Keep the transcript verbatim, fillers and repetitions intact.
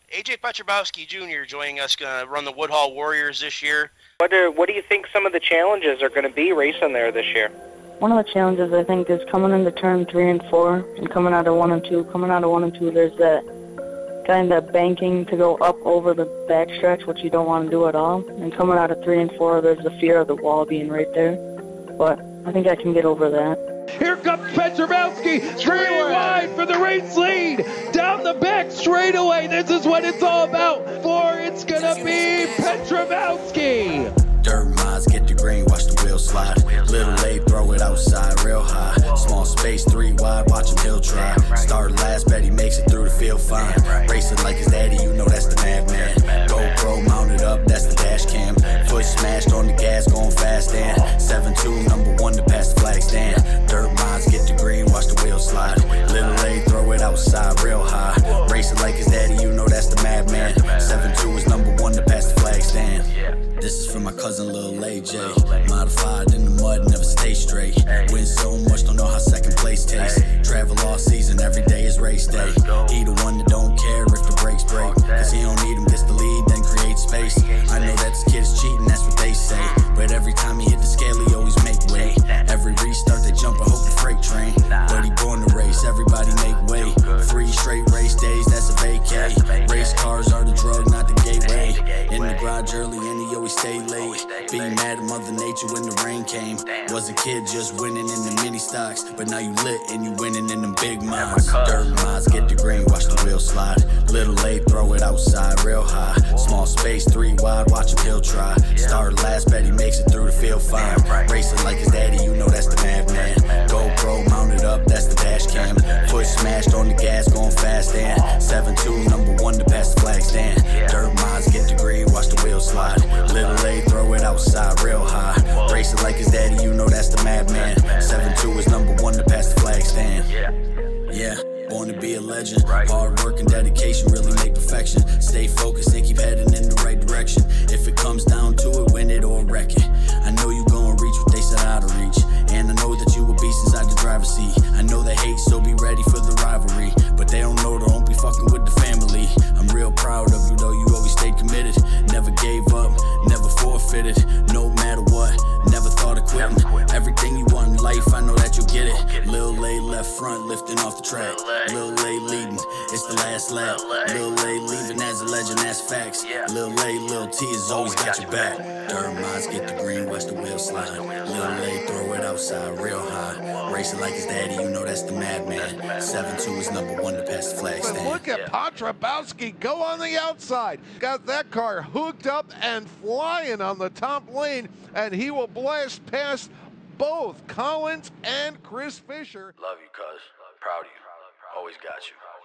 A J Petrobowski Junior joining us, going to run the Woodhull Warriors this year. What do, what do you think some of the challenges are going to be racing there this year? One of the challenges, I think, is coming into turn three and four and coming out of one and two. Coming out of one and two, there's that kind of banking to go up over the backstretch, which you don't want to do at all. And coming out of three and four, there's the fear of the wall being right there. But I think I can get over that. Here comes Petrobowski, three wide for the race lead, down the back straightaway. This is what it's all about, for it's gonna be Petrobowski. Dirt mods, get the green, watch the wheels slide. Little late, throw it outside real high. Small space, three wide, watch him, he'll try. Start last, bet he makes it through the field fine. Racing like his daddy, you know that's the madman. GoPro mounted up, that's the dash cam. Foot smashed on the gas, going fast and seven two, number one to pass the flag stand. Dirt mods, get the green, watch the wheels slide. Little late, throw it outside real high. Racing like his daddy, you know that's the madman. seven two is number one to pass the flag stand. This is for my cousin Lil A J. Modified in the mud, never stay straight. Win so much, don't know how second place tastes. Travel all season, every day is race day. He the one that don't care if the brakes break, cause he don't need them, gets the lead, then create space. I know that this kid is cheating, that's what they say. But every time he hit the scale, he always make weight. Every restart, they jump, I hope the freight train. But he born to race, everybody make way. Three straight race days, that's a vacay. Race cars are the drug, not the gateway. In the garage early and he always stay late. Be mad at Mother Nature when the rain came. Was a kid just winning in the mini stocks, but now you lit and you winning in them big mods. Dirt mods, get the green, watch the wheels slide. Little late, throw it outside real high. Small space, three wide, watch him, he'll try. Start last, bet he makes it through the field fine. Racing like his daddy, you know that's the madman. GoPro mounted up, that's the dash cam. Foot smashed on the gas, going fast and seven two, number one to pass the flag stand. Dirt mods, get the green, watch the wheels slide. Little late, throw it outside real high. Racing like his daddy, you know that's the madman. seven two is number one to pass the flag stand. Yeah, born to be a legend. Hard work and dedication really make perfection. Stay focused and keep heading in the right direction. If it comes down to it, win it or wreck it. I know you gonna reach what they set out to reach. And I know that you a beast inside the driver's seat. I know they hate, so be ready for the rivalry. But they don't know, don't be fucking with the family. I'm real proud of you though, you always stayed committed. Never gave up, never forfeited. No matter what, never thought of quitting. Everything you want in life, I know that you'll get it. Lil Lay left front, lifting off the track. Lil Lay leading, it's the last lap. Lil Lay leaving as a legend, that's facts. Lil Lay, Lil T has always got your back. Dirt mods, get the green, watch the wheels slide. Lil Lay, throw it outside real high. Racing like his daddy, you know that's the madman. seven two is number one to pass the flag stand. But look at Petrobowski go on the outside. Got that car hooked up and flying on the top lane, and he will blast past both Collins and Chris Fisher. Love you, cuz. Proud of you. Always got you.